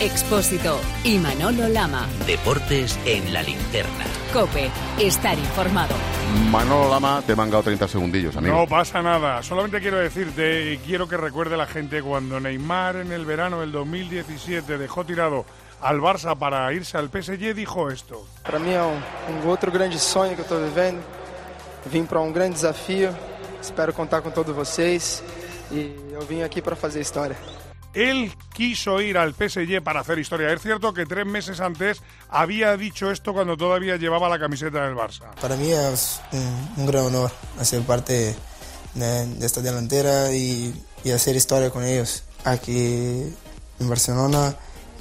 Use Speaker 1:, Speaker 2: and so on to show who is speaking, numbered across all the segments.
Speaker 1: Expósito y Manolo Lama.
Speaker 2: Deportes en la linterna.
Speaker 1: COPE, estar informado.
Speaker 3: Manolo Lama, te he mangado 30 segundillos, amigo.
Speaker 4: No pasa nada, solamente quiero decirte y quiero que recuerde la gente cuando Neymar en el verano del 2017 dejó tirado al Barça para irse al PSG, dijo esto.
Speaker 5: Para mí es un otro grande sueño que estoy viviendo. Vim para un gran desafío, espero contar con todos vocês y yo vine aquí para hacer historia.
Speaker 4: Él quiso ir al PSG para hacer historia. Es cierto que 3 meses antes había dicho esto cuando todavía llevaba la camiseta del Barça.
Speaker 5: Para mí es un gran honor hacer parte de esta delantera y hacer historia con ellos. Aquí en Barcelona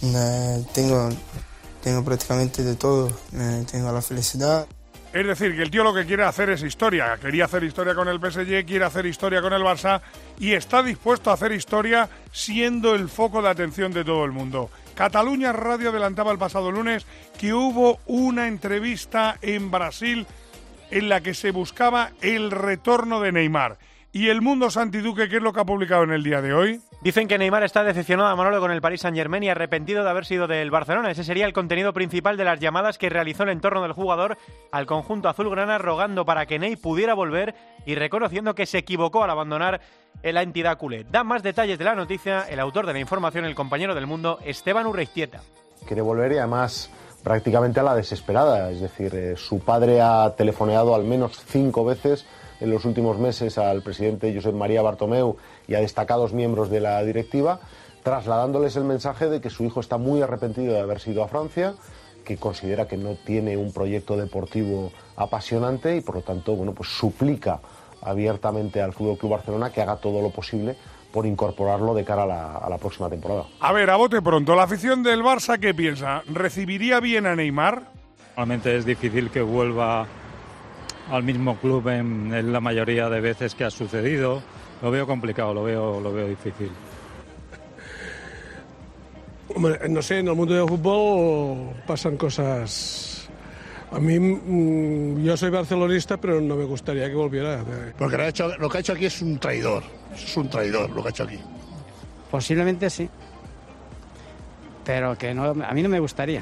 Speaker 5: tengo prácticamente de todo. Tengo la felicidad.
Speaker 4: Es decir, que el tío lo que quiere hacer es historia. Quería hacer historia con el PSG, quiere hacer historia con el Barça y está dispuesto a hacer historia siendo el foco de atención de todo el mundo. Cataluña Radio adelantaba el pasado lunes que hubo una entrevista en Brasil en la que se buscaba el retorno de Neymar. ¿Y el mundo Santi Duque qué es lo que ha publicado en el día de hoy?
Speaker 6: Dicen que Neymar está decepcionado a Manolo con el Paris Saint-Germain y arrepentido de haber sido del Barcelona. Ese sería el contenido principal de las llamadas que realizó el entorno del jugador al conjunto azulgrana, rogando para que Ney pudiera volver y reconociendo que se equivocó al abandonar la entidad culé. Da más detalles de la noticia el autor de la información, el compañero del Mundo, Esteban Urreiztieta.
Speaker 7: Quiere volver y además prácticamente a la desesperada. Es decir, su padre ha telefoneado al menos 5 veces en los últimos meses al presidente Josep María Bartomeu y a destacados miembros de la directiva, trasladándoles el mensaje de que su hijo está muy arrepentido de haber ido a Francia, que considera que no tiene un proyecto deportivo apasionante y por lo tanto, pues suplica abiertamente al FC Barcelona que haga todo lo posible por incorporarlo de cara a la próxima temporada.
Speaker 4: A ver, a bote pronto, la afición del Barça, ¿qué piensa? ¿Recibiría bien a Neymar?
Speaker 8: Realmente es difícil que vuelva al mismo club en la mayoría de veces que ha sucedido. Lo veo complicado, lo veo difícil.
Speaker 9: Hombre, no sé, en el mundo del fútbol pasan cosas. A mí, yo soy barcelonista, pero no me gustaría que volviera.
Speaker 10: Porque lo que ha hecho aquí es un traidor. Es un traidor lo que ha hecho aquí.
Speaker 11: Posiblemente sí. Pero que no, a mí no me gustaría.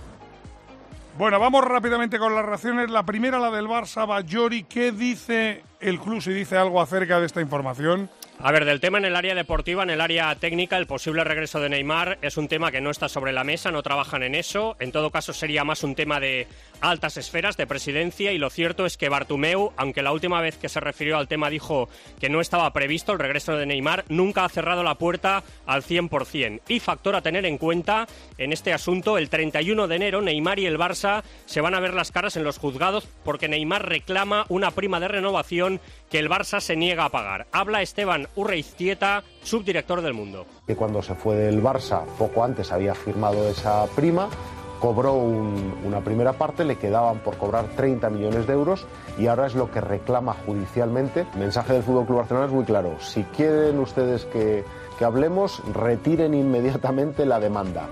Speaker 4: Bueno, vamos rápidamente con las reacciones. La primera, la del Barça, Bayori. ¿Qué dice el club, si dice algo acerca de esta información?
Speaker 12: A ver, del tema en el área deportiva, en el área técnica, el posible regreso de Neymar es un tema que no está sobre la mesa, no trabajan en eso. En todo caso, sería más un tema de altas esferas, de presidencia, y lo cierto es que Bartomeu, aunque la última vez que se refirió al tema dijo que no estaba previsto el regreso de Neymar, nunca ha cerrado la puerta al 100%. Y factor a tener en cuenta en este asunto, el 31 de enero Neymar y el Barça se van a ver las caras en los juzgados porque Neymar reclama una prima de renovación que el Barça se niega a pagar. Habla Esteban Urreiztieta, subdirector del Mundo.
Speaker 7: Que cuando se fue del Barça, poco antes había firmado esa prima, cobró una primera parte, le quedaban por cobrar 30 millones de euros y ahora es lo que reclama judicialmente. El mensaje del FC Barcelona es muy claro: si quieren ustedes que hablemos, retiren inmediatamente la demanda.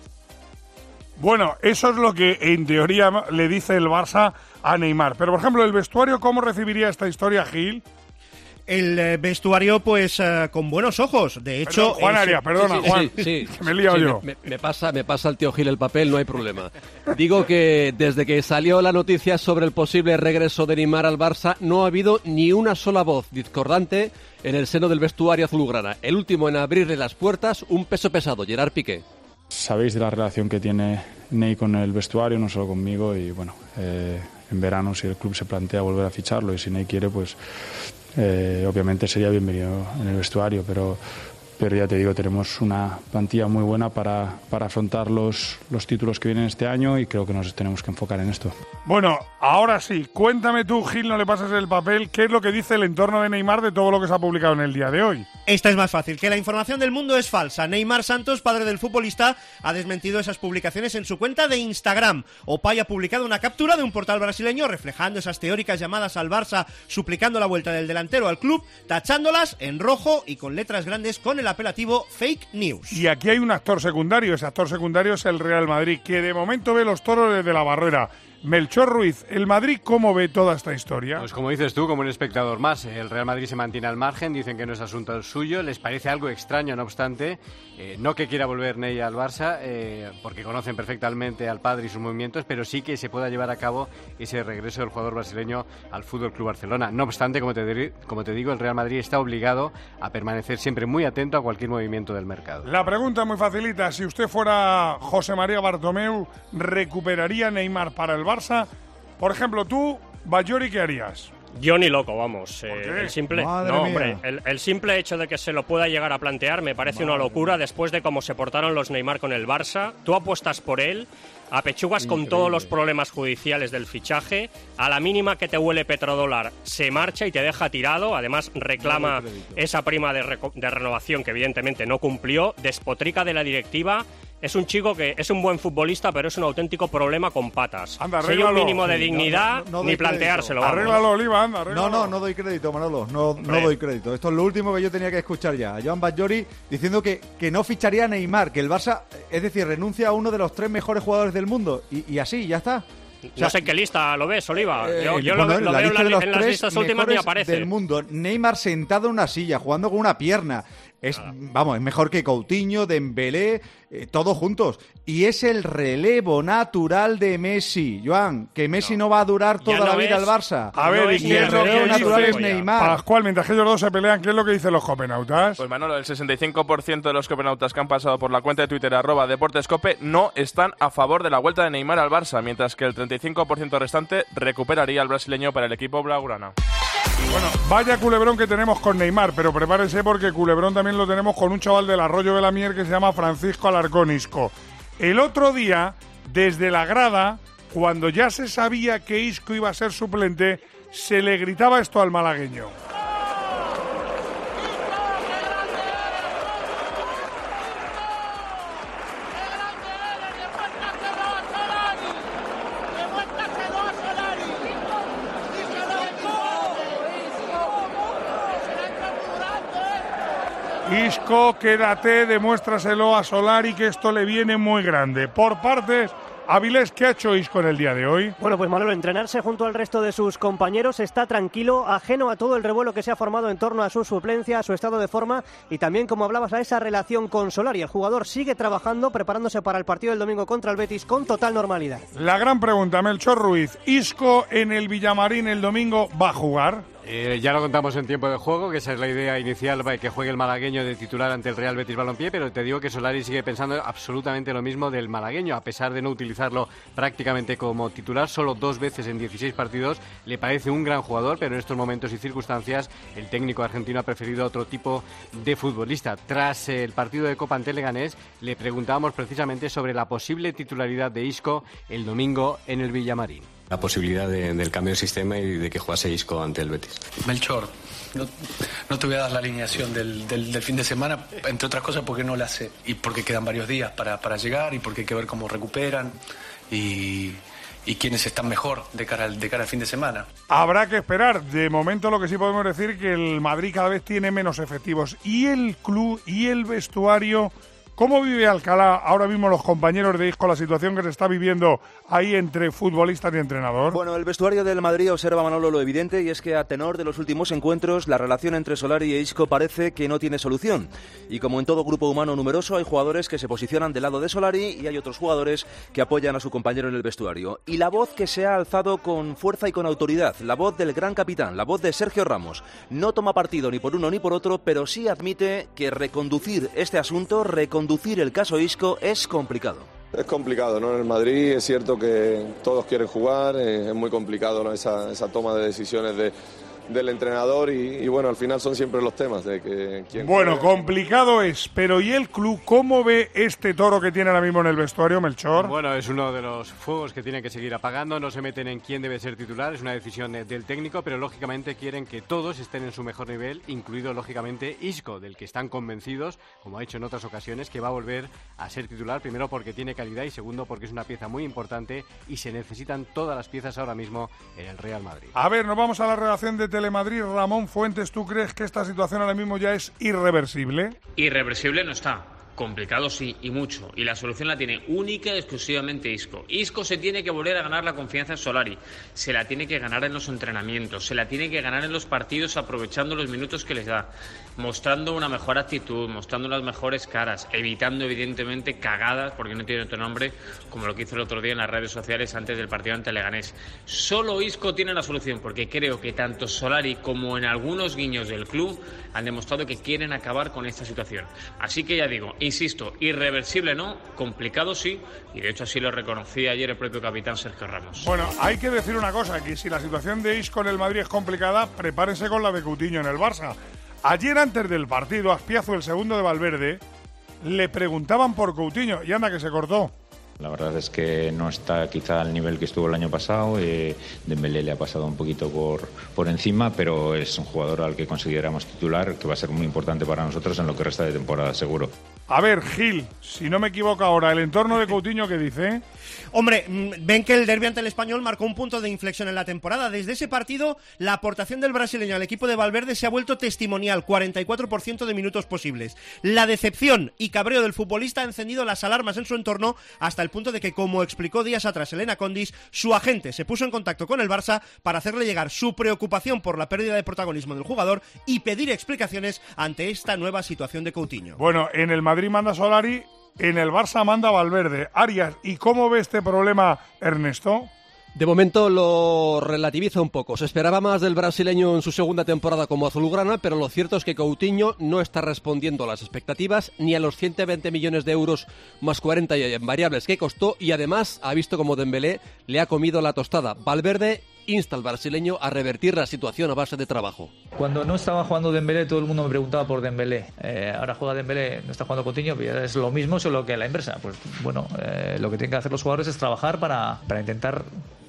Speaker 4: Bueno, eso es lo que en teoría le dice el Barça a Neymar. Pero, por ejemplo, el vestuario, ¿cómo recibiría esta historia, Gil?
Speaker 13: El vestuario, pues, con buenos ojos. De hecho...
Speaker 4: Juan Arias, perdona, Juan,
Speaker 14: sí,
Speaker 4: que me he liado yo.
Speaker 14: Me pasa al tío Gil el papel, no hay problema. Digo que desde que salió la noticia sobre el posible regreso de Neymar al Barça, no ha habido ni una sola voz discordante en el seno del vestuario azulgrana. El último en abrirle las puertas, un peso pesado, Gerard Piqué.
Speaker 15: Sabéis de la relación que tiene Ney con el vestuario, no solo conmigo, y bueno, en verano si el club se plantea volver a ficharlo y si Ney quiere, pues obviamente sería bienvenido en el vestuario, pero ya te digo, tenemos una plantilla muy buena para afrontar los títulos que vienen este año y creo que nos tenemos que enfocar en esto.
Speaker 4: Bueno, ahora sí, cuéntame tú, Gil, no le pases el papel, ¿qué es lo que dice el entorno de Neymar de todo lo que se ha publicado en el día de hoy?
Speaker 13: Esta es más fácil, que la información del Mundo es falsa. Neymar Santos, padre del futbolista, ha desmentido esas publicaciones en su cuenta de Instagram. Opay ha publicado una captura de un portal brasileño reflejando esas teóricas llamadas al Barça suplicando la vuelta del delantero al club, tachándolas en rojo y con letras grandes con el apelativo Fake News.
Speaker 4: Y aquí hay un actor secundario, ese actor secundario es el Real Madrid, que de momento ve los toros desde la barrera. Melchor Ruiz, ¿el Madrid cómo ve toda esta historia?
Speaker 16: Pues como dices tú, como un espectador más. El Real Madrid se mantiene al margen, dicen que no es asunto suyo, les parece algo extraño, no obstante, no que quiera volver Ney al Barça, porque conocen perfectamente al padre y sus movimientos, pero sí que se pueda llevar a cabo ese regreso del jugador brasileño al Fútbol Club Barcelona. No obstante, como te digo, el Real Madrid está obligado a permanecer siempre muy atento a cualquier movimiento del mercado.
Speaker 4: La pregunta muy facilita, si usted fuera José María Bartomeu, ¿recuperaría Neymar para el Barça? Por ejemplo, tú, Bajori, ¿qué harías?
Speaker 12: Yo ni loco, vamos.
Speaker 4: ¿Por qué?
Speaker 12: El simple hecho de que se lo pueda llegar a plantear me parece una locura después de cómo se portaron los Neymar con el Barça. Tú apuestas por él, apechugas con todos los problemas judiciales del fichaje, a la mínima que te huele petrodólar se marcha y te deja tirado, además reclama esa prima de renovación que evidentemente no cumplió, despotrica de la directiva. Es un chico que es un buen futbolista, pero es un auténtico problema con patas.
Speaker 4: Anda,
Speaker 12: si hay un mínimo de dignidad,
Speaker 17: no
Speaker 12: ni planteárselo.
Speaker 4: Arréglalo, Oliva, anda, arréglalo.
Speaker 17: No doy crédito, Manolo, no doy crédito. Esto es lo último que yo tenía que escuchar ya. Joan Bajori diciendo que no ficharía a Neymar, que el Barça, es decir, renuncia a uno de los 3 mejores jugadores del mundo. Y así, ya está.
Speaker 12: O sea, no sé en qué lista lo ves, Oliva. Yo
Speaker 17: bueno,
Speaker 12: lo veo en las listas últimas ni aparece.
Speaker 17: Del mundo. Neymar sentado en una silla, jugando con una pierna. Es mejor que Coutinho, Dembélé, todos juntos. Y es el relevo natural de Messi, Joan, que Messi no va a durar toda la vida al Barça.
Speaker 4: A ver,
Speaker 17: y el relevo natural es Neymar.
Speaker 4: Pascual, mientras que ellos dos se pelean, ¿qué es lo que dicen los copenautas?
Speaker 18: Pues Manolo, el 65% de los copenautas que han pasado por la cuenta de Twitter @deportescope no están a favor de la vuelta de Neymar al Barça, mientras que el 35% restante recuperaría al brasileño para el equipo blaugrana.
Speaker 4: Bueno, vaya culebrón que tenemos con Neymar, pero prepárense porque culebrón también lo tenemos con un chaval del Arroyo de la Mier que se llama Francisco Alarcón Isco. El otro día, desde la grada, cuando ya se sabía que Isco iba a ser suplente, se le gritaba esto al malagueño. Isco, quédate, demuéstraselo a Solari que esto le viene muy grande. Por partes, Avilés, ¿qué ha hecho Isco en el día de hoy?
Speaker 19: Bueno, pues Manolo, entrenarse junto al resto de sus compañeros, está tranquilo, ajeno a todo el revuelo que se ha formado en torno a su suplencia, a su estado de forma y también, como hablabas, a esa relación con Solari. El jugador sigue trabajando, preparándose para el partido del domingo contra el Betis con total normalidad.
Speaker 4: La gran pregunta, Melchor Ruiz, ¿Isco en el Villamarín el domingo va a jugar?
Speaker 16: Ya lo contamos en tiempo de juego, que esa es la idea inicial, que juegue el malagueño de titular ante el Real Betis Balompié, pero te digo que Solari sigue pensando absolutamente lo mismo del malagueño, a pesar de no utilizarlo prácticamente como titular, solo 2 veces en 16 partidos, le parece un gran jugador, pero en estos momentos y circunstancias el técnico argentino ha preferido otro tipo de futbolista. Tras el partido de Copa ante Leganés, le preguntábamos precisamente sobre la posible titularidad de Isco el domingo en el Villamarín.
Speaker 20: La posibilidad del cambio de sistema y de que jugase Isco ante el Betis.
Speaker 21: Melchor, no te voy a dar la alineación del fin de semana, entre otras cosas porque no la sé y porque quedan varios días para llegar y porque hay que ver cómo recuperan y quiénes están mejor de cara al fin de semana.
Speaker 4: Habrá que esperar. De momento lo que sí podemos decir es que el Madrid cada vez tiene menos efectivos. Y el club y el vestuario... ¿Cómo vive Alcalá ahora mismo los compañeros de Isco la situación que se está viviendo ahí entre futbolistas y entrenador?
Speaker 22: Bueno, el vestuario del Madrid observa, Manolo, lo evidente, y es que a tenor de los últimos encuentros la relación entre Solari e Isco parece que no tiene solución. Y como en todo grupo humano numeroso, hay jugadores que se posicionan del lado de Solari y hay otros jugadores que apoyan a su compañero en el vestuario. Y la voz que se ha alzado con fuerza y con autoridad, la voz del gran capitán, la voz de Sergio Ramos, no toma partido ni por uno ni por otro, pero sí admite que reconducir este asunto, reconducir el caso Isco es complicado.
Speaker 23: Es complicado, ¿no? En el Madrid es cierto que todos quieren jugar, es muy complicado, ¿no? esa toma de decisiones del entrenador y bueno, al final son siempre los temas de que quién
Speaker 4: Bueno, complicado es, pero ¿y el club cómo ve este toro que tiene ahora mismo en el vestuario, Melchor?
Speaker 16: Bueno, es uno de los fuegos que tiene que seguir apagando, no se meten en quién debe ser titular, es una decisión del técnico, pero lógicamente quieren que todos estén en su mejor nivel, incluido lógicamente Isco, del que están convencidos, como ha hecho en otras ocasiones, que va a volver a ser titular, primero porque tiene calidad y segundo porque es una pieza muy importante y se necesitan todas las piezas ahora mismo en el Real Madrid.
Speaker 4: A ver, nos vamos a la redacción de Telemadrid. Ramón Fuentes, ¿tú crees que esta situación ahora mismo ya es irreversible?
Speaker 24: Irreversible no está.
Speaker 1: Complicado sí, y mucho. Y la solución la tiene única y exclusivamente Isco. Isco se tiene que volver a ganar la confianza en Solari. Se la tiene que ganar en los entrenamientos. Se la tiene que ganar en los partidos aprovechando los minutos que les da. Mostrando una mejor actitud, mostrando las mejores caras. Evitando evidentemente cagadas, porque no tiene otro nombre, como lo que hizo el otro día en las redes sociales antes del partido ante Leganés. Solo Isco tiene la solución, porque creo que tanto Solari como en algunos guiños del club han demostrado que quieren acabar con esta situación. Así que ya digo, insisto, irreversible no, complicado sí, y de hecho así lo reconocía ayer el propio capitán Sergio Ramos.
Speaker 4: Bueno, hay que decir una cosa, que si la situación de Isco en el Madrid es complicada, prepárense con la de Coutinho en el Barça. Ayer antes del partido, Azpiazu, el segundo de Valverde, le preguntaban por Coutinho y anda que se cortó.
Speaker 2: La verdad es que no está quizá al nivel que estuvo el año pasado. Dembélé le ha pasado un poquito por encima, pero es un jugador al que consideramos titular, que va a ser muy importante para nosotros en lo que resta de temporada, seguro.
Speaker 4: A ver, Gil, si no me equivoco ahora, el entorno de Coutinho, ¿qué dice?
Speaker 13: Hombre, ven que el derbi ante el Español marcó un punto de inflexión en la temporada. Desde ese partido, la aportación del brasileño al equipo de Valverde se ha vuelto testimonial, 44% de minutos posibles. La decepción y cabreo del futbolista ha encendido las alarmas en su entorno hasta el punto de que, como explicó días atrás Elena Condis, su agente se puso en contacto con el Barça para hacerle llegar su preocupación por la pérdida de protagonismo del jugador y pedir explicaciones ante esta nueva situación de Coutinho.
Speaker 4: Bueno, en el Madrid manda Solari, en el Barça manda Valverde. Arias, ¿y cómo ve este problema, Ernesto?
Speaker 14: De momento lo relativiza un poco. Se esperaba más del brasileño en su segunda temporada como azulgrana, pero lo cierto es que Coutinho no está respondiendo a las expectativas ni a los 120 millones de euros más 40 en variables que costó, y además ha visto como Dembélé le ha comido la tostada. Valverde insta al brasileño a revertir la situación a base de trabajo.
Speaker 3: Cuando no estaba jugando Dembélé, todo el mundo me preguntaba por Dembélé. Ahora juega Dembélé, no está jugando Coutinho, es lo mismo, solo que a la inversa. Pues bueno, lo que tienen que hacer los jugadores es trabajar para intentar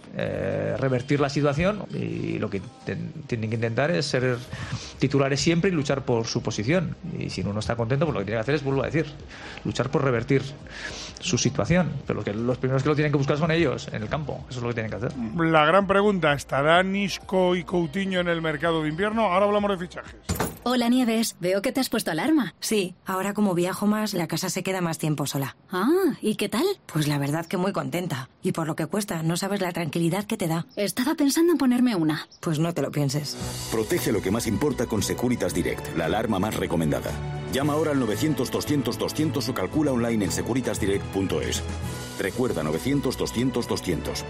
Speaker 3: revertir la situación, y lo que tienen que intentar es ser titulares siempre y luchar por su posición. Y si uno no está contento, pues lo que tiene que hacer es, vuelvo a decir, luchar por revertir su situación. Pero los primeros que lo tienen que buscar son ellos en el campo. Eso es lo que tienen que hacer.
Speaker 4: La gran pregunta, ¿estarán Isco y Coutinho en el mercado de invierno? Ahora hablamos de fichajes.
Speaker 24: Hola Nieves, veo que te has puesto alarma.
Speaker 25: Sí, ahora como viajo más, la casa se queda más tiempo sola.
Speaker 24: Ah, ¿y qué tal?
Speaker 25: Pues la verdad que muy contenta. Y por lo que cuesta, no sabes la tranquilidad que te da.
Speaker 24: Estaba pensando en ponerme una.
Speaker 25: Pues no te lo pienses.
Speaker 26: Protege lo que más importa con Securitas Direct, la alarma más recomendada. Llama ahora al 900-200-200 o calcula online en securitasdirect.es. Recuerda, 900-200-200.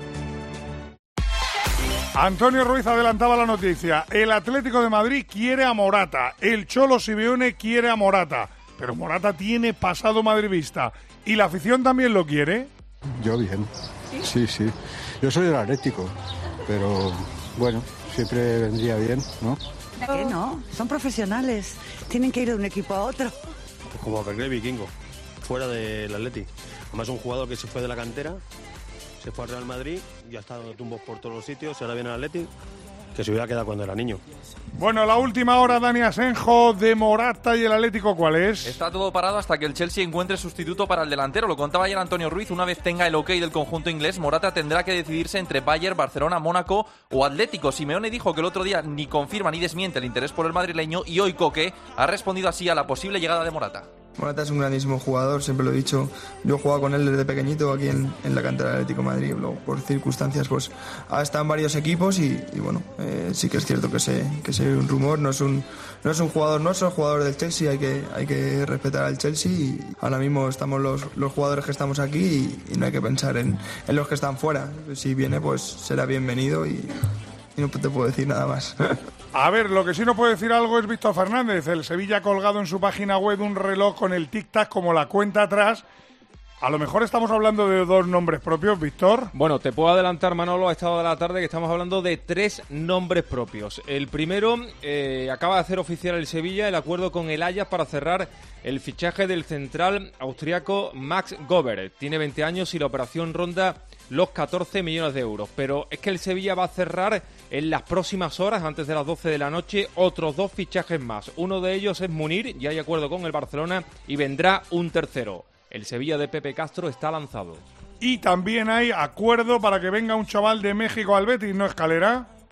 Speaker 4: Antonio Ruiz adelantaba la noticia. El Atlético de Madrid quiere a Morata. El Cholo Simeone quiere a Morata. Pero Morata tiene pasado madridista. ¿Y la afición también lo quiere?
Speaker 27: Yo bien. Sí. Yo soy del Atlético. Pero bueno, siempre vendría bien, ¿no?
Speaker 28: ¿Qué no? Son profesionales. Tienen que ir de un equipo a otro.
Speaker 29: Pues como Bergley Vikingo, fuera del Atleti. Además, un jugador que se fue de la cantera, se fue al Real Madrid, ya está dando tumbos por todos los sitios, y ahora viene al Atleti, que se hubiera quedado cuando era niño.
Speaker 4: Bueno, la última hora, Dani Asenjo, de Morata y el Atlético, ¿cuál es?
Speaker 30: Está todo parado hasta que el Chelsea encuentre sustituto para el delantero. Lo contaba ayer Antonio Ruiz. Una vez tenga el ok del conjunto inglés, Morata tendrá que decidirse entre Bayern, Barcelona, Mónaco o Atlético. Simeone dijo que el otro día ni confirma ni desmiente el interés por el madrileño, y hoy Coque ha respondido así a la posible llegada de Morata.
Speaker 31: Morata es un grandísimo jugador, siempre lo he dicho. Yo he jugado con él desde pequeñito aquí en la cantera del Atlético de Madrid. Luego, por circunstancias, pues ha estado en varios equipos y bueno, sí que es cierto que se ve un rumor. No es un jugador nuestro, es jugador del Chelsea. Hay que respetar al Chelsea, y ahora mismo estamos los jugadores que estamos aquí y no hay que pensar en los que están fuera. Si viene, pues será bienvenido y no te puedo decir nada más.
Speaker 4: A ver, lo que sí no puede decir algo es Víctor Fernández. El Sevilla ha colgado en su página web un reloj con el tic-tac como la cuenta atrás. A lo mejor estamos hablando de dos nombres propios, Víctor.
Speaker 32: Bueno, te puedo adelantar, Manolo, a esta hora de la tarde, que estamos hablando de 3 nombres propios. El primero, acaba de hacer oficial el Sevilla el acuerdo con el Ajax para cerrar el fichaje del central austriaco Max Gober. Tiene 20 años y la operación ronda los 14 millones de euros. Pero es que el Sevilla va a cerrar en las próximas horas, antes de las 12 de la noche, otros 2 fichajes más. Uno de ellos es Munir, ya hay acuerdo con el Barcelona, y vendrá un tercero. El Sevilla de Pepe Castro está lanzado.
Speaker 4: Y también hay acuerdo para que venga un chaval de México al Betis, ¿no, Escalera?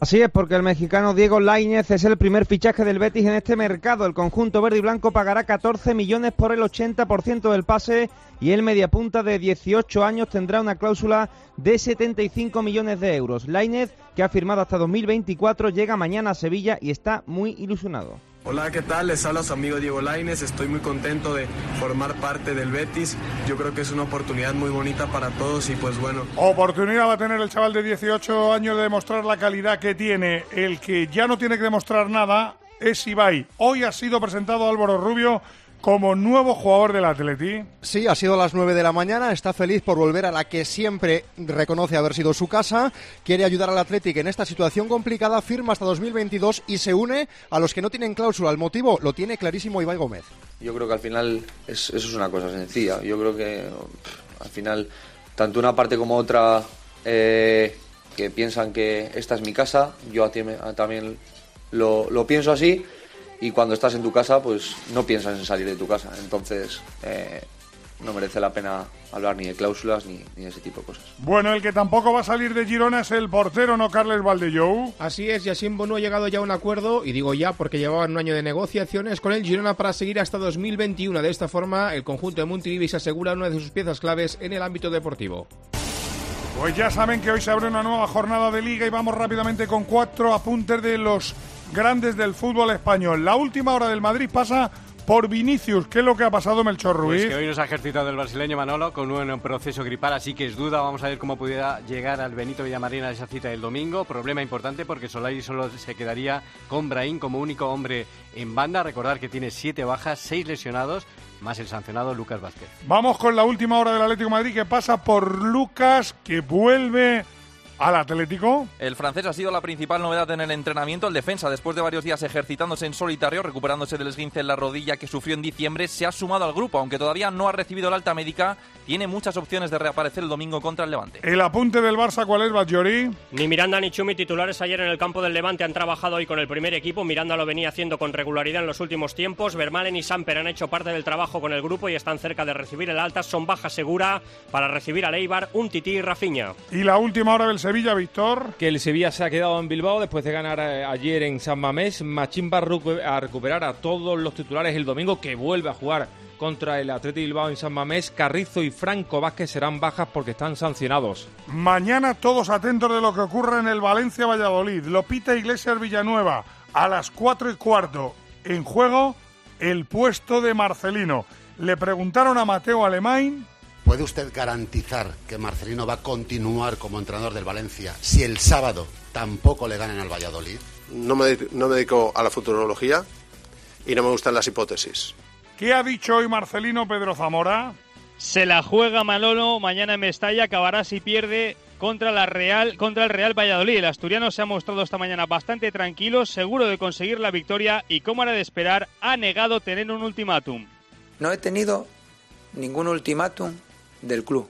Speaker 5: Así es, porque el mexicano Diego Lainez es el primer fichaje del Betis en este mercado. El conjunto verde y blanco pagará 14 millones por el 80% del pase y el mediapunta de 18 años tendrá una cláusula de 75 millones de euros. Lainez, que ha firmado hasta 2024, llega mañana a Sevilla y está muy ilusionado.
Speaker 6: Hola, ¿qué tal? Les habla su amigo Diego Lainez. Estoy muy contento de formar parte del Betis. Yo creo que es una oportunidad muy bonita para todos y pues bueno.
Speaker 4: Oportunidad va a tener el chaval de 18 años de demostrar la calidad que tiene. El que ya no tiene que demostrar nada es Ibai. Hoy ha sido presentado Álvaro Rubio como nuevo jugador del Atleti.
Speaker 7: Sí, ha sido a las 9 de la mañana, está feliz por volver a la que siempre reconoce haber sido su casa, quiere ayudar al Atleti en esta situación complicada, firma hasta 2022 y se une a los que no tienen cláusula. El motivo lo tiene clarísimo Ibai Gómez.
Speaker 8: Yo creo que al final eso es una cosa sencilla. Yo creo que al final tanto una parte como otra que piensan que esta es mi casa, yo también lo pienso así. Y cuando estás en tu casa, pues no piensas en salir de tu casa. Entonces, no merece la pena hablar ni de cláusulas ni de ese tipo de cosas.
Speaker 4: Bueno, el que tampoco va a salir de Girona es el portero, ¿no, Carles Valdellou?
Speaker 9: Así es, Yassine Bonu ha llegado ya a un acuerdo, y digo ya porque llevaban un año de negociaciones con el Girona para seguir hasta 2021. De esta forma, el conjunto de Montilivi se asegura una de sus piezas claves en el ámbito deportivo.
Speaker 4: Pues ya saben que hoy se abre una nueva jornada de Liga y vamos rápidamente con 4 apuntes de los grandes del fútbol español. La última hora del Madrid pasa por Vinicius. ¿Qué es lo que ha pasado, Melchor Ruiz?
Speaker 16: Pues que hoy nos ha ejercitado el brasileño Manolo con un proceso gripal, así que es duda. Vamos a ver cómo pudiera llegar al Benito Villamarín a esa cita del domingo. Problema importante porque Solari solo se quedaría con Brahim como único hombre en banda. Recordar que tiene 7 bajas, 6 lesionados, más el sancionado Lucas Vázquez.
Speaker 4: Vamos con la última hora del Atlético de Madrid, que pasa por Lucas, que vuelve al Atlético.
Speaker 30: El francés ha sido la principal novedad en el entrenamiento. El defensa, después de varios días ejercitándose en solitario, recuperándose del esguince en la rodilla que sufrió en diciembre, se ha sumado al grupo, aunque todavía no ha recibido la alta médica. Tiene muchas opciones de reaparecer el domingo contra el Levante.
Speaker 4: El apunte del Barça, ¿cuál es, Batllori?
Speaker 10: Ni Miranda ni Chumi, titulares ayer en el campo del Levante, han trabajado hoy con el primer equipo. Miranda lo venía haciendo con regularidad en los últimos tiempos. Vermaelen y Samper han hecho parte del trabajo con el grupo y están cerca de recibir el alta. Son baja segura para recibir a Eibar, Umtiti y Rafinha.
Speaker 4: Y la última hora del Sevilla, Víctor.
Speaker 32: Que el Sevilla se ha quedado en Bilbao después de ganar ayer en San Mamés. Machín va a recuperar a todos los titulares el domingo, que vuelve a jugar contra el Athletic Bilbao en San Mamés. Carrizo y Franco Vázquez serán bajas porque están sancionados.
Speaker 4: Mañana todos atentos de lo que ocurre en el Valencia-Valladolid. Lo pita Iglesias Villanueva a las 4:15. En juego el puesto de Marcelino. Le preguntaron a Mateo Alemán.
Speaker 11: ¿Puede usted garantizar que Marcelino va a continuar como entrenador del Valencia si el sábado tampoco le ganan al Valladolid?
Speaker 12: No me dedico a la futurología y no me gustan las hipótesis.
Speaker 4: ¿Qué ha dicho hoy Marcelino Pedro Zamora?
Speaker 15: Se la juega Manolo mañana en Mestalla, acabará si pierde contra el Real Valladolid. El asturiano se ha mostrado esta mañana bastante tranquilo, seguro de conseguir la victoria y, como era de esperar, ha negado tener un ultimátum.
Speaker 17: No he tenido ningún ultimátum del club.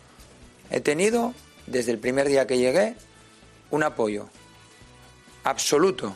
Speaker 17: He tenido, desde el primer día que llegué, un apoyo absoluto,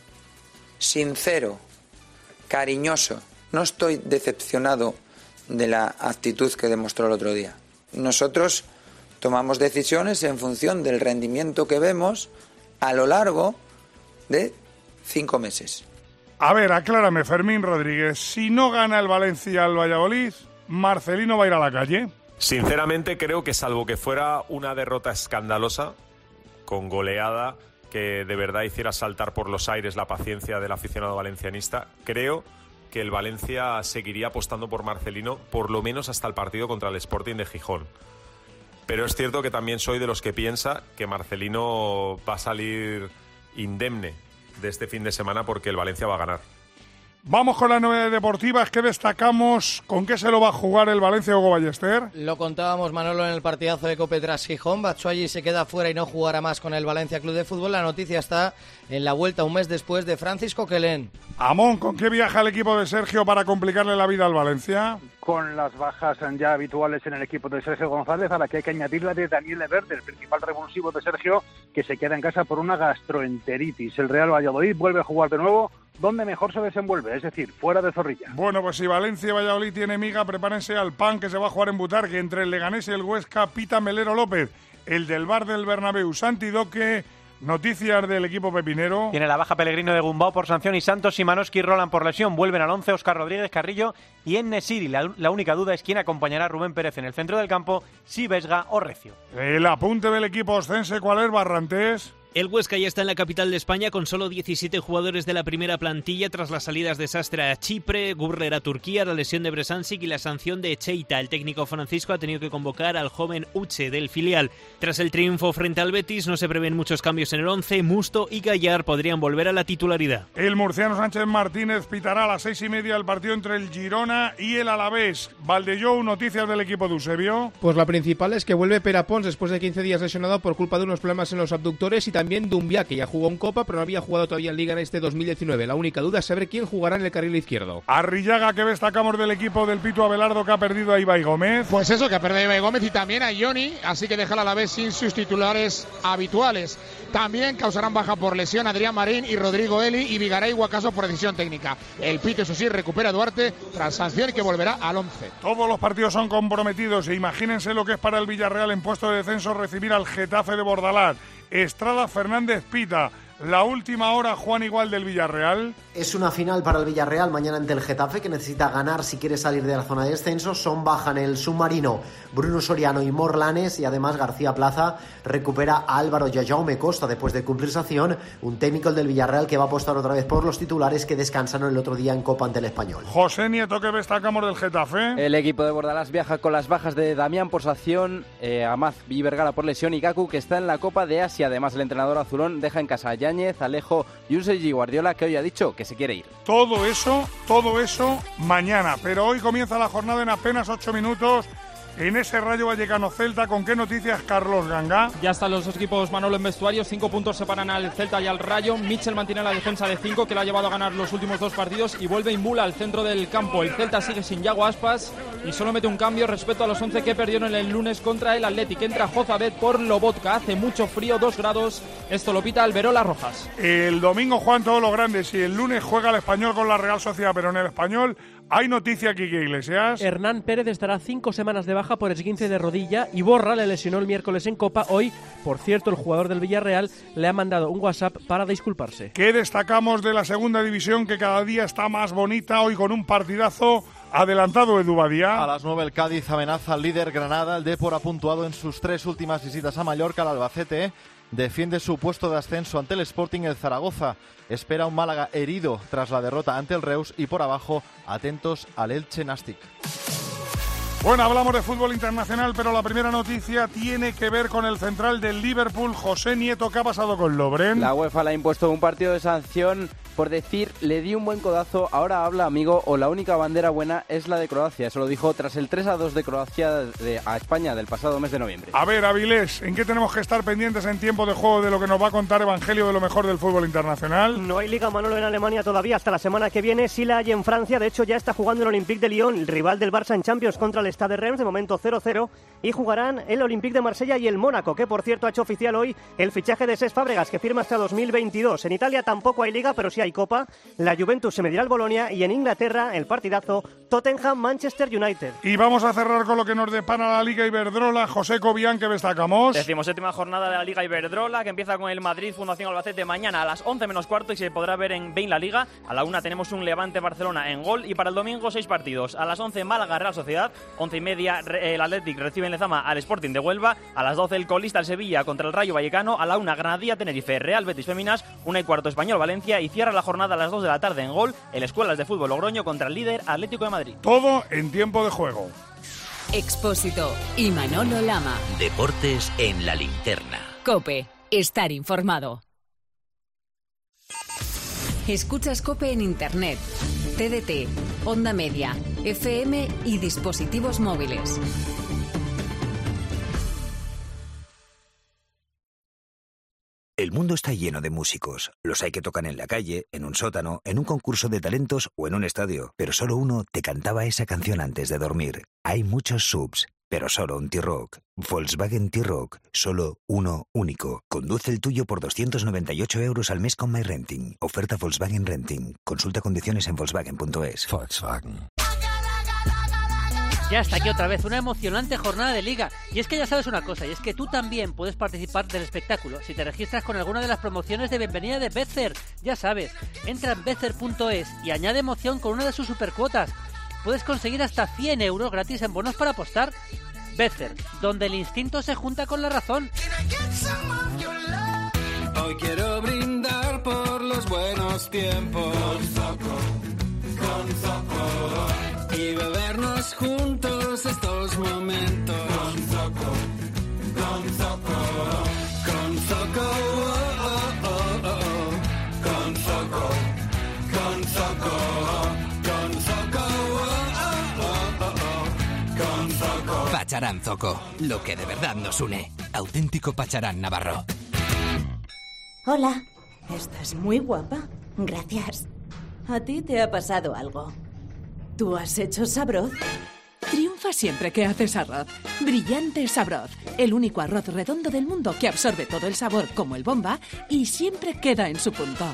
Speaker 17: sincero, cariñoso. No estoy decepcionado de la actitud que demostró el otro día. Nosotros tomamos decisiones en función del rendimiento que vemos a lo largo de 5 meses.
Speaker 4: A ver, aclárame, Fermín Rodríguez. Si no gana el Valencia al Valladolid, ¿Marcelino va a ir a la calle?
Speaker 18: Sinceramente creo que, salvo que fuera una derrota escandalosa, con goleada, que de verdad hiciera saltar por los aires la paciencia del aficionado valencianista, creo que el Valencia seguiría apostando por Marcelino por lo menos hasta el partido contra el Sporting de Gijón. Pero es cierto que también soy de los que piensa que Marcelino va a salir indemne de este fin de semana porque el Valencia va a ganar.
Speaker 4: Vamos con las novedades deportivas. ¿Qué destacamos? ¿Con qué se lo va a jugar el Valencia, Hugo Ballester?
Speaker 19: Lo contábamos, Manolo, en el partidazo de Cope tras Gijón. Batshuayi se queda fuera y no jugará más con el Valencia Club de Fútbol. La noticia está en la vuelta un mes después de Francis Coquelin.
Speaker 4: Amón, ¿con qué viaja el equipo de Sergio para complicarle la vida al Valencia?
Speaker 33: Con las bajas ya habituales en el equipo de Sergio González, a la que hay que añadir la de Daniel Everde, el principal revulsivo de Sergio, que se queda en casa por una gastroenteritis. El Real Valladolid vuelve a jugar de nuevo donde mejor se desenvuelve, es decir, fuera de Zorrilla.
Speaker 4: Bueno, pues si Valencia y Valladolid tiene miga, prepárense al pan que se va a jugar en Butarque entre el Leganés y el Huesca. Pita Melero López, el del bar del Bernabéu, Santi Doque, Noticias del equipo pepinero.
Speaker 1: Tiene la baja Pellegrino de Gumbau por sanción y Santos, Szymanowski y Roland por lesión. Vuelven al 11 Óscar Rodríguez, Carrillo y En-Nesyri. La única duda es quién acompañará a Rubén Pérez en el centro del campo, si Vesga o Recio.
Speaker 4: El apunte del equipo oscense, ¿cuál es, Barrantés?
Speaker 2: El Huesca ya está en la capital de España con solo 17 jugadores de la primera plantilla tras las salidas de Sastre a Chipre, Gurler a Turquía, la lesión de Bresansic y la sanción de Echeita. El técnico Francisco ha tenido que convocar al joven Uche del filial. Tras el triunfo frente al Betis no se prevén muchos cambios en el 11, Musto y Gallar podrían volver a la titularidad.
Speaker 4: El murciano Sánchez Martínez pitará a las 6:30 el partido entre el Girona y el Alavés. Valdellou, noticias del equipo de Eusebio.
Speaker 9: Pues la principal es que vuelve Pere Pons después de 15 días lesionado por culpa de unos problemas en los abductores, y también Doumbia, que ya jugó en Copa pero no había jugado todavía en Liga en este 2019. La única duda es saber quién jugará en el carril izquierdo.
Speaker 4: Arrillaga, ¿qué destacamos del equipo del Pitu Abelardo, que ha perdido a Ibai Gómez?
Speaker 3: Pues eso, que ha perdido a Ibai Gómez y también a Ioni, así que deja a la vez sin sus titulares habituales. También causarán baja por lesión Adrián Marín y Rodrigo Eli, y Vigaray Guacaso por decisión técnica. El Pitu, eso sí, recupera a Duarte tras sanción y que volverá al 11.
Speaker 4: Todos los partidos son comprometidos e imagínense lo que es para el Villarreal en puesto de descenso recibir al Getafe de Bordalás. Estrada Fernández Pita. La última hora, Juan Igual, del Villarreal.
Speaker 13: Es una final para el Villarreal mañana ante el Getafe, que necesita ganar si quiere salir de la zona de descenso. Son baja en el submarino Bruno Soriano y Morlanes, y además García Plaza recupera a Álvaro y a Jaume Costa después de cumplir sanción. Un técnico, el del Villarreal, que va a apostar otra vez por los titulares que descansaron el otro día en Copa ante el Español.
Speaker 4: José Nieto, ¿qué destacamos del Getafe?
Speaker 14: El equipo de Bordalás viaja con las bajas de Damián por sanción, Amaz y Vergara por lesión y Gaku, que está en la Copa de Asia. Además, el entrenador azulón deja en casa a Yáñez, Alejo y un Sergi Guardiola, que hoy ha dicho que se quiere ir.
Speaker 4: Todo eso mañana, pero hoy comienza la jornada en apenas 8 minutos. En ese Rayo Vallecano Celta, ¿con qué noticias, Carlos Ganga?
Speaker 20: Ya están los dos equipos, Manolo, en vestuario. 5 puntos separan al Celta y al Rayo. Mitchell mantiene la defensa de 5, que le ha llevado a ganar los últimos 2 partidos, y vuelve Imbula al centro del campo. El Celta sigue sin Yago Aspas y solo mete un cambio respecto a los 11 que perdieron el lunes contra el Athletic. Entra Jozabet por Lobotka. Hace mucho frío, 2 grados. Esto lo pita Alberola Rojas.
Speaker 4: El domingo juegan todos los grandes y el lunes juega el Español con la Real Sociedad, pero en el Español hay noticia aquí, que Iglesias.
Speaker 21: Hernán Pérez estará 5 semanas de baja por esguince de rodilla, y Borra le lesionó el miércoles en Copa. Hoy, por cierto, el jugador del Villarreal le ha mandado un WhatsApp para disculparse.
Speaker 4: ¿Qué destacamos de la segunda división, que cada día está más bonita, hoy con un partidazo adelantado, Edu Badía?
Speaker 22: A las 9 el Cádiz amenaza al líder Granada. El Depor ha puntuado en sus 3 últimas visitas a Mallorca. El Albacete defiende su puesto de ascenso ante el Sporting. El Zaragoza espera un Málaga herido tras la derrota ante el Reus, y por abajo atentos al Elche Nastic.
Speaker 4: Bueno, hablamos de fútbol internacional, pero la primera noticia tiene que ver con el central del Liverpool, José Nieto. ¿Qué ha pasado con Lovren?
Speaker 14: La UEFA le ha impuesto un partido de sanción por decir le di un buen codazo, ahora habla amigo, o la única bandera buena es la de Croacia. Eso lo dijo tras el 3-2 de Croacia a España del pasado mes de noviembre.
Speaker 4: A ver, Avilés, ¿en qué tenemos que estar pendientes en tiempo de juego de lo que nos va a contar Evangelio de lo mejor del fútbol internacional?
Speaker 10: No hay Liga, Manolo, en Alemania todavía hasta la semana que viene. Sí la hay en Francia. De hecho, ya está jugando el Olympique de Lyon, el rival del Barça en Champions, contra el Stade de Reims, de momento 0-0, y jugarán el Olympique de Marsella y el Mónaco, que por cierto ha hecho oficial hoy el fichaje de Cesc Fábregas, que firma hasta 2022. En Italia tampoco hay Liga, pero sí hay Copa. La Juventus se medirá al Bolonia, y en Inglaterra el partidazo Tottenham-Manchester United.
Speaker 4: Y vamos a cerrar con lo que nos depara la Liga Iberdrola. José Cobian, ¿qué destacamos?
Speaker 23: 17ª jornada de la Liga Iberdrola, que empieza con el Madrid Fundación Albacete mañana a las 11 menos cuarto, y se podrá ver en Bein La Liga. A la 1 tenemos un Levante-Barcelona en Gol, y para el domingo 6 partidos. A las 11 Málaga-Real Sociedad, 11:30 el Athletic recibe en Lezama al Sporting de Huelva. A las 12 el colista el Sevilla contra el Rayo Vallecano. A la 1 Granadilla-Tenerife, Real Betis Féminas, 1:15 Español-Valencia, y cierra la jornada a las 2 de la tarde en Gol el Escuelas de Fútbol Logroño contra el líder Atlético de Madrid.
Speaker 4: Todo en tiempo de juego.
Speaker 24: Expósito y Manolo Lama.
Speaker 25: Deportes en la linterna.
Speaker 24: COPE. Estar informado. Escuchas COPE en Internet, TDT, Onda Media, FM y dispositivos móviles.
Speaker 26: El mundo está lleno de músicos. Los hay que tocan en la calle, en un sótano, en un concurso de talentos o en un estadio. Pero solo uno te cantaba esa canción antes de dormir. Hay muchos subs, pero solo un T-Roc. Volkswagen T-Roc, solo uno único. Conduce el tuyo por 298 € al mes con MyRenting. Oferta Volkswagen Renting. Consulta condiciones en Volkswagen.es. Volkswagen.
Speaker 5: Ya está aquí otra vez, una emocionante jornada de Liga. Y es que ya sabes una cosa, y es que tú también puedes participar del espectáculo si te registras con alguna de las promociones de bienvenida de Betfair. Ya sabes, entra en betfair.es y añade emoción con una de sus supercuotas. Puedes conseguir hasta 100 euros gratis en bonos para apostar. Betfair, donde el instinto se junta con la razón.
Speaker 6: Hoy quiero brindar por los buenos tiempos. Con Zoco. Y bebernos juntos estos momentos. Con Zoco. Con Zoco. Oh, oh, oh, oh. Con Zoco. Con Zoco. Con Zoco. Oh, oh, oh, oh. Con Zoco.
Speaker 25: Pacharán Zoco, lo que de verdad nos une. Auténtico Pacharán Navarro.
Speaker 7: Hola, estás muy guapa. Gracias. ¿A ti te ha pasado algo? ¿Tú has hecho Sabroz?
Speaker 8: Triunfa siempre que haces arroz. Brillante Sabroz, el único arroz redondo del mundo que absorbe todo el sabor como el Bomba y siempre queda en su punto.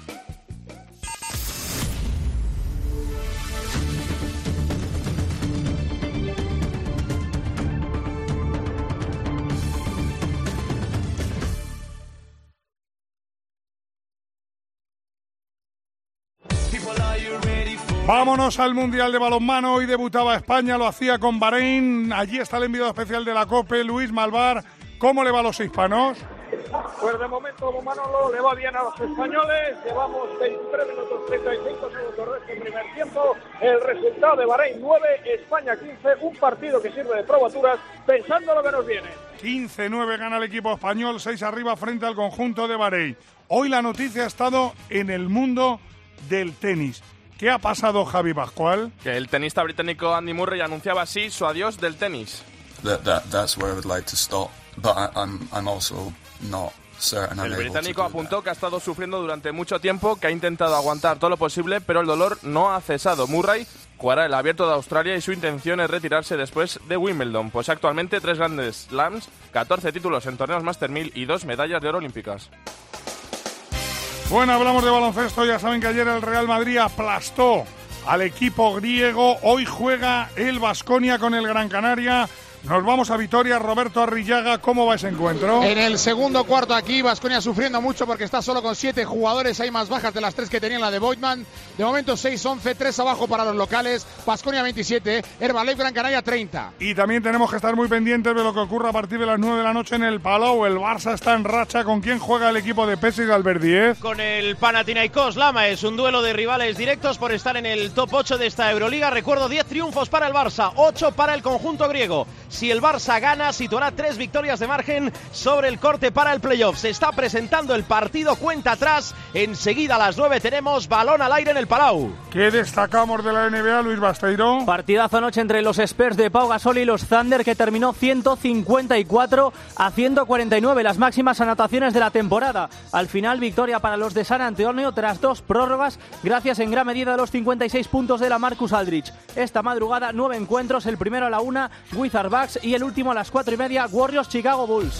Speaker 4: Vámonos al Mundial de Balonmano. Hoy debutaba España, lo hacía con Bahrein. Allí está el enviado especial de la COPE, Luis Malvar. ¿Cómo le va a los hispanos?
Speaker 11: Pues de momento, Manolo, le va bien a los españoles. Llevamos 23 minutos 35 segundos de este primer tiempo. El resultado de Bahrein 9, España 15. Un partido que sirve de probaturas pensando lo que nos viene.
Speaker 4: 15-9 gana el equipo español, 6 arriba frente al conjunto de Bahrein. Hoy la noticia ha estado en el mundo del tenis. ¿Qué ha pasado, Javi Pascual?
Speaker 33: Que el tenista británico Andy Murray anunciaba así su adiós del tenis.
Speaker 12: That's where I would like to stop, but I'm also not certain I'm
Speaker 33: el
Speaker 12: able
Speaker 33: británico
Speaker 12: to do
Speaker 33: apuntó que ha estado sufriendo durante mucho tiempo, que ha intentado aguantar todo lo posible, pero el dolor no ha cesado. Murray jugará el Abierto de Australia y su intención es retirarse después de Wimbledon. Pues actualmente 3 grandes slams, 14 títulos en torneos Master 1000 y 2 medallas de oro olímpicas.
Speaker 4: Bueno, hablamos de baloncesto. Ya saben que ayer el Real Madrid aplastó al equipo griego. Hoy juega el Baskonia con el Gran Canaria. Nos vamos a Vitoria. Roberto Arrillaga, ¿cómo va ese encuentro?
Speaker 3: En el segundo cuarto aquí, Baskonia sufriendo mucho porque está solo con 7 jugadores. Hay más bajas de las 3 que tenían la de Voigtman. De momento 6-11, 3 abajo para los locales. Baskonia 27, Herbalife Gran Canaria 30.
Speaker 4: Y también tenemos que estar muy pendientes de lo que ocurra a partir de las 9 de la noche en el Palau. El Barça está en racha. ¿Con quién juega el equipo de Pešić Alberdiez?
Speaker 16: Con el Panathinaikos Lama. Es un duelo de rivales directos por estar en el top 8 de esta Euroliga. Recuerdo, 10 triunfos para el Barça, 8 para el conjunto griego. Si el Barça gana, situará 3 victorias de margen sobre el corte para el playoff. Se está presentando el partido cuenta atrás. Enseguida a las 9 tenemos balón al aire en el Palau.
Speaker 4: ¿Qué destacamos de la NBA, Luis Basteiro?
Speaker 23: Partidazo anoche entre los Spurs de Pau Gasol y los Thunder, que terminó 154 a 149, las máximas anotaciones de la temporada. Al final, victoria para los de San Antonio tras 2 prórrogas, gracias en gran medida a los 56 puntos de la Marcus Aldridge. Esta madrugada 9 encuentros, el primero a la 1, Wizards Bucks, y el último a las 4:30, Warriors Chicago Bulls.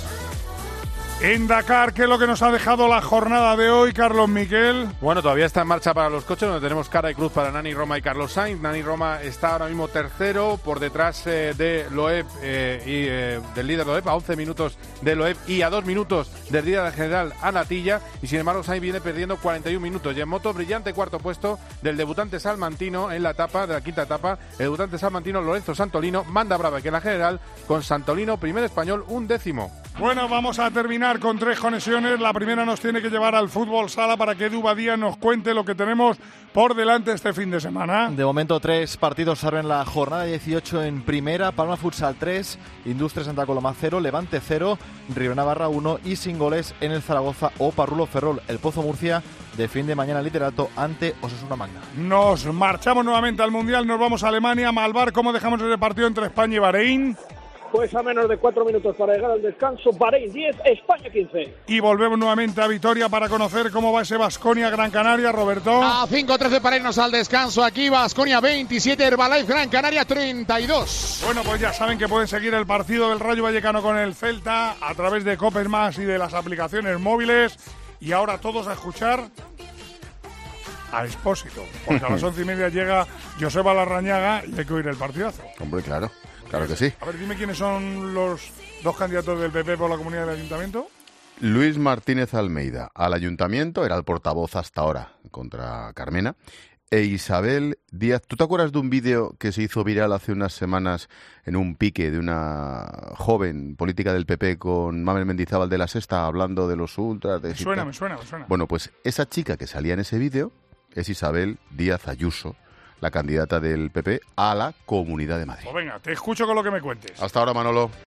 Speaker 4: En Dakar, ¿qué es lo que nos ha dejado la jornada de hoy, Carlos Miquel?
Speaker 27: Bueno, todavía está en marcha para los coches, donde tenemos cara y cruz para Nani Roma y Carlos Sainz. Nani Roma está ahora mismo tercero, por detrás de Loeb y del líder Loeb, a 11 minutos de Loeb y a 2 minutos del líder general Anatilla. Y sin embargo, Sainz viene perdiendo 41 minutos. Y en moto, brillante cuarto puesto del debutante salmantino en la etapa, de la quinta etapa. El debutante salmantino Lorenzo Santolino manda brava que en la general, con Santolino, primer español, 11º.
Speaker 4: Bueno, vamos a terminar con 3 conexiones. La primera nos tiene que llevar al fútbol sala para que Edu Badía nos cuente lo que tenemos por delante este fin de semana.
Speaker 22: De momento 3 partidos se abren la jornada 18 en primera. Palma Futsal 3, Industria Santa Coloma 0, Levante 0, Río Navarra 1 y sin goles en el Zaragoza o Parrulo Ferrol. El Pozo Murcia defiende mañana el liderato ante Osasuna Magna.
Speaker 4: Nos marchamos nuevamente al Mundial, nos vamos a Alemania. Malvar, ¿cómo dejamos ese partido entre España y Bahrein?
Speaker 11: Pues a menos de 4 minutos para llegar al descanso, Bahrein 10, España 15.
Speaker 4: Y volvemos nuevamente a Vitoria para conocer cómo va ese Baskonia Gran Canaria, Roberto.
Speaker 3: A 5:13 para irnos al descanso. Aquí Baskonia 27, Herbalife Gran Canaria 32.
Speaker 4: Bueno, pues ya saben que pueden seguir el partido del Rayo Vallecano con el Celta a través de Copes Más y de las aplicaciones móviles. Y ahora todos a escuchar a Expósito, porque a las 11:30 llega Joseba Larrañaga y hay que oír el partidazo.
Speaker 1: Hombre, claro que sí.
Speaker 4: A ver, dime quiénes son los dos candidatos del PP por la comunidad del Ayuntamiento.
Speaker 1: Luis Martínez Almeida, al Ayuntamiento, era el portavoz hasta ahora contra Carmena. E Isabel Díaz, ¿tú te acuerdas de un vídeo que se hizo viral hace unas semanas en un pique de una joven política del PP con Mabel Mendizábal de la Sexta hablando de los ultras?
Speaker 4: Me suena.
Speaker 1: Bueno, pues esa chica que salía en ese vídeo es Isabel Díaz Ayuso, la candidata del PP a la Comunidad de Madrid.
Speaker 4: Pues venga, te escucho con lo que me cuentes.
Speaker 1: Hasta ahora, Manolo.